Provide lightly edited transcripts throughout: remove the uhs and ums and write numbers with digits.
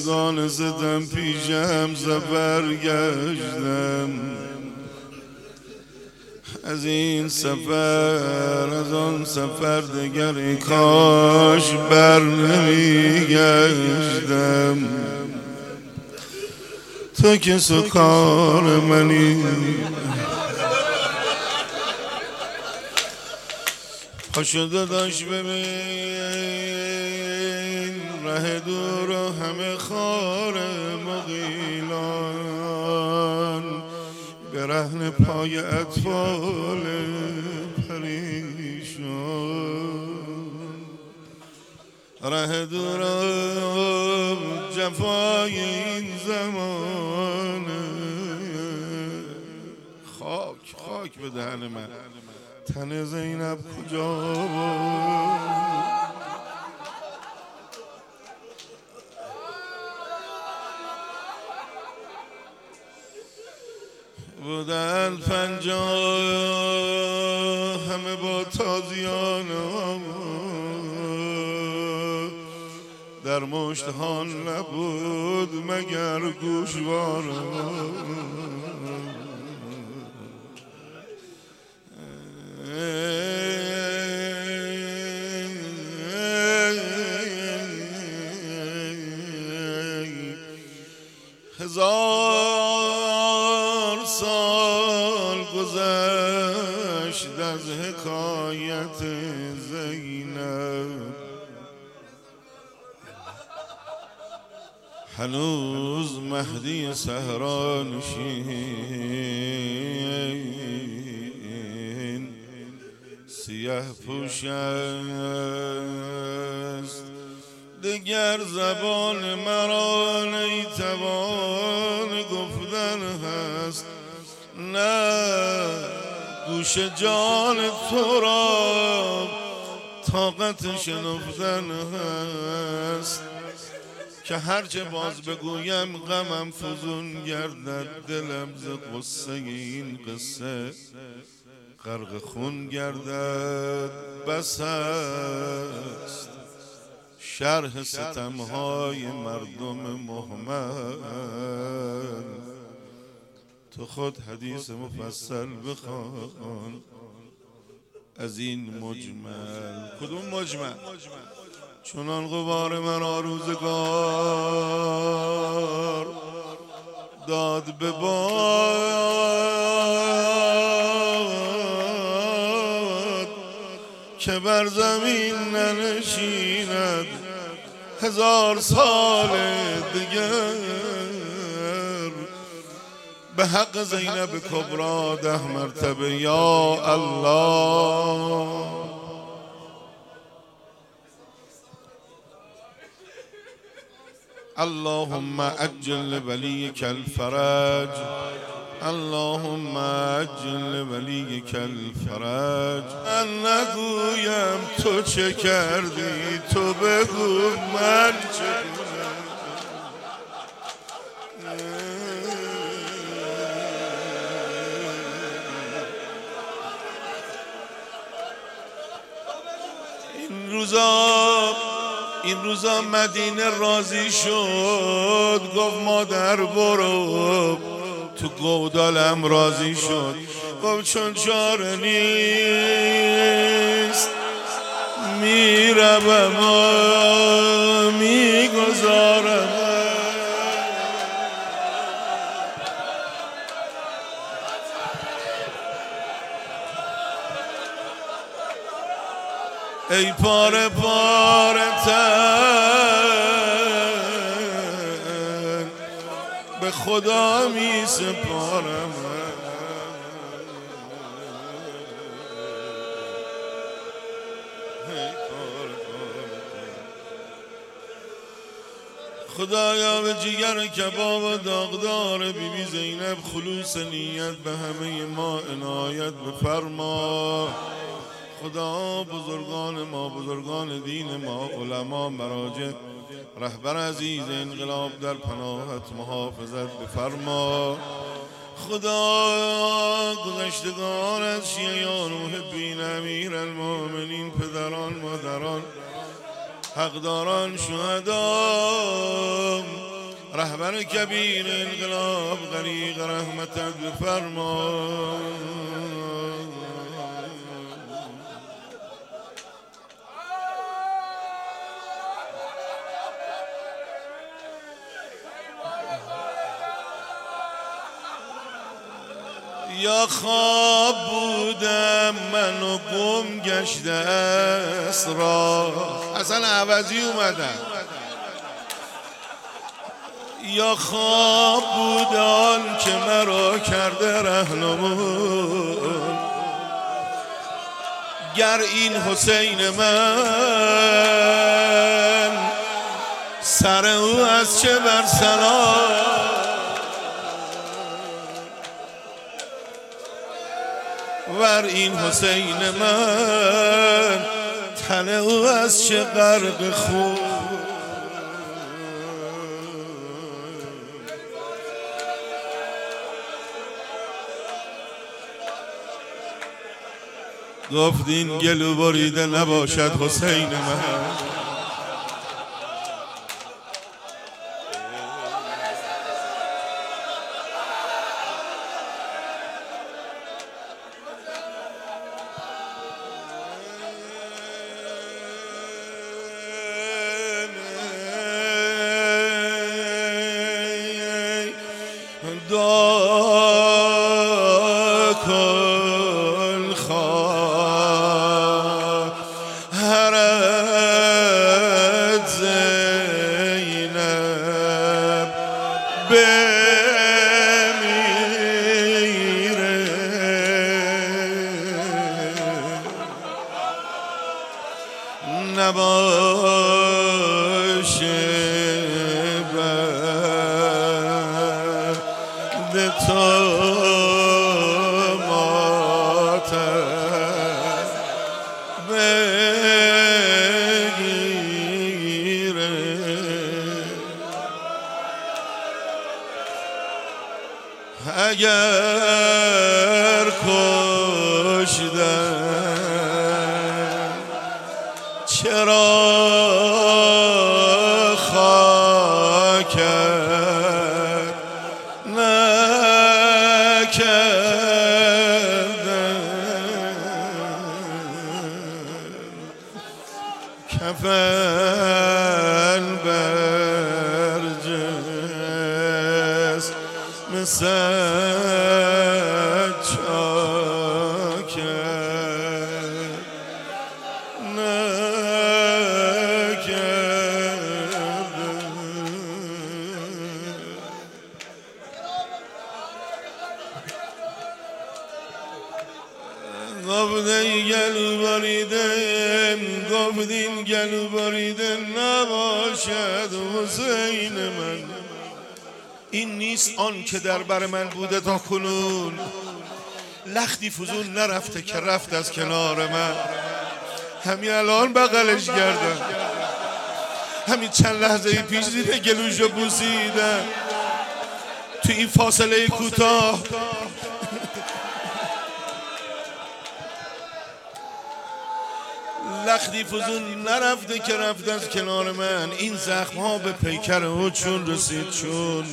زندگان ستم پیشم سفر گشتم. از این سفر از آن سفر دگر کاش بر نمیگشتم. تو که سکار منی پاشو داداش ببین ره دور و همه خار مغیلان به رهن پای اطفال پریشان. ره دور و جفای این زمان خاک به دهن من. تن زینب کجا بودن 50 همه با تازیان در مشتهان نبود مگر گوشوار. هزار سال گذشت از حکایت زینب، هنوز مهدی صحرانشین سیه پوش است. دیگر زبان مرا نیتوان گفتن هست، نه گوش جان تو را طاقت شنفتن هست. که هرچه باز بگویم غمم فزون گردد، دلم ز قصه این قصه غرق خون گردد. بس است شرح ستمهای مردم مهمل، تو خود حدیث مفصل بخوان از این مجمل. کدوم مجمل؟ چنان غبار مرا روزگار داد به باد که بر زمین ننشیند 1000 سال دیگر. به حق زینب کبرا 10 مرتبه یا الله. اللهم عجل ولیک الفرج، اللهم عجل ولیک الفرج. من نگویم تو چه کردی، تو بگو من چه کنم. این روزا مدینه راضی شد، گفت مادر برو. تو گودالم راضی شد، گفت چون چاره نیست میروم و میگذارم. ای پاره پاره تن به خدا می سپارم. خدایا به جگر کباب و داغدار بیبی زینب خلوص نیت به همه ما عنایت بفرما. خدا بزرگان ما، بزرگان دین ما، علما، مراجع، رهبر عزیز انقلاب در پناهت محافظت بفرما. خدا گذشتگان از شیعیان و محبین امیرالمومنین، پدران، مادران، حقداران، شهدا رهبر کبیر انقلاب غریق رحمتت بفرما. یا خواب بودم من و گم گشته است راه. اصلا عوضی اومدن. یا خواب بود آن که مرا کرده رهنمون. گر این حسین من سر او از چه بر سلام. ور این حسین من تن او از چه غرق خون. گفتین گلو بریده نباشد حسین من. کل خواهرت زینب بمیره. نباشه بعد تو بگیره. اگر کشتن چرا خاکت نکردن. کفن بر جسم سجاکت نکردن. گفتین گلو بریده گفتین گلو بریده نباشد حسین من. این نیست آن که در بر من بوده تا کنون. لختی فزون نرفته که رفت از کنار من. همین الان بغلش کردم. همین چند لحظه پیش زیر گلوشو بوسیدم. تو این فاصله کوتاه لختی فزون نرفته که رفت از کنار من. این زخم ها به پیکر او چون رسید چون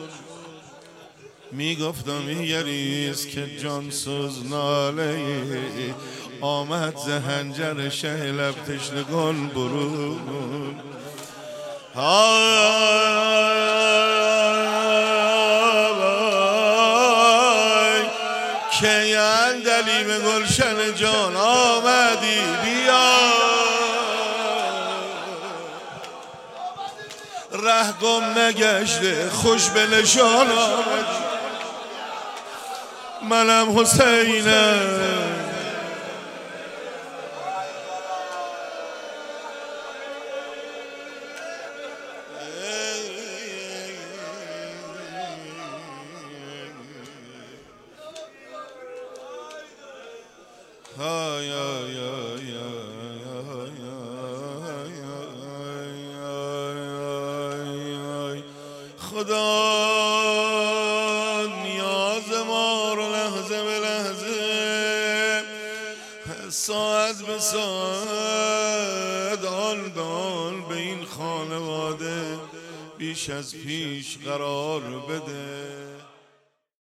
میگفتم یریست که جان سوز ناله آمد ز حنجر شه لب تشنگان برون. که اندلی به گلشن جان آمدی بیا. ره گم نگشته خوش به نشان آمدی. منم حسینم. خدا نیاز ما رو لحظه به لحظه ساعت به ساعت آن به این خانواده بیش از پیش قرار بده.